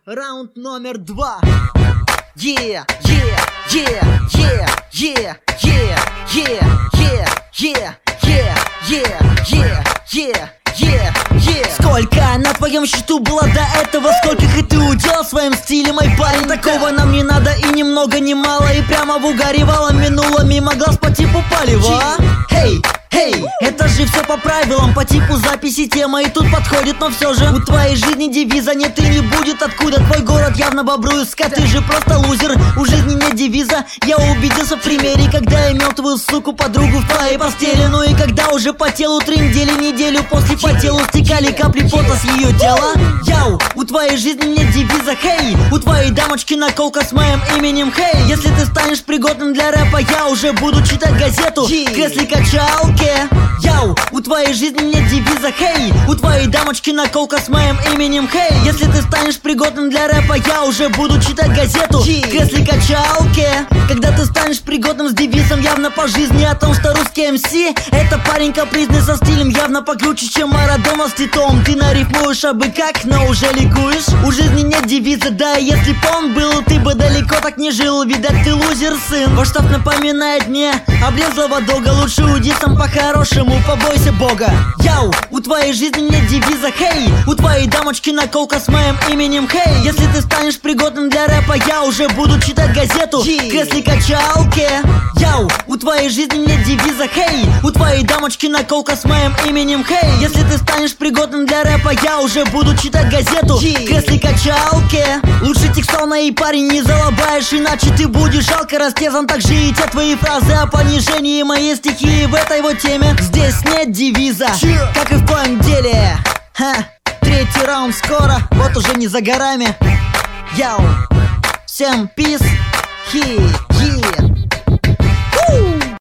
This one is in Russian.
Раунд номер 2. Yeah, yeah, yeah, yeah, yeah, yeah, yeah, yeah, yeah, yeah, yeah, yeah, yeah, yeah, yeah. Сколько на твоем счету было до этого? Сколько ты уделал своим стилем, мой парень? Такого нам не надо и ни много ни мало. И прямо в угаре валом минуло мимо глаз по типу палева. Хей, хей, это же все по правилам, по типу записи тема и тут подходит, но все же у твоей жизни девиза нет и не будет. Откуда твой город явно бобру искать? Ты же просто лузер, у жизни нет девиза. Я убедился в примере, когда имел твою суку подругу в твоей постели. Ну и когда уже по телу 3 недели, неделю после по телу стекали капли пота с ее тела. Яу, у твоей жизни нет девиза, хей. У твоей дамочки наколка с моим именем, хей. Если ты станешь пригодным для рэпа, я уже буду читать газету в кресле качалки. Яу, у твоей жизни нет девиза, хей. У твоей дамочки наколка с моим именем, хей. Если ты станешь пригодным для рэпа, я уже буду читать газету в кресле качалки. Когда ты станешь пригодным с девизом явно по жизни о том, что русский МС это парень капризный со стилем явно покруче, чем Марадона с титом. Ты нарифмуешь абы как, но уже ликуешь. У жизни нет девиза, да и если б он был, ты бы далеко так не жил. Видать, ты лузер, сын. Ваш штаб напоминает мне облезлого дога. Лучше уйди сам по-хорошему, побойся бога. Яу, у твоей жизни нет девиза, хей. У твоей дамочки наколка с моим именем, хей. Если ты станешь пригодным для рэпа, я уже буду читать газету в кресле качалки. Яу, у твоей жизни нет девиза, хей. У твоей дамочки наколка с моим именем, хей. Если ты станешь пригодным для рэпа, я уже буду читать газету в кресле качалки. Лучше текстовный парень не залабаешь, иначе ты будешь жалко растезан. Так же и те твои фразы о понижении, мои стихи в этой вот теме. Здесь нет девиза, как и в твоем деле. Ха, 3-й раунд скоро, вот уже не за горами. Яу, всем peace, хит.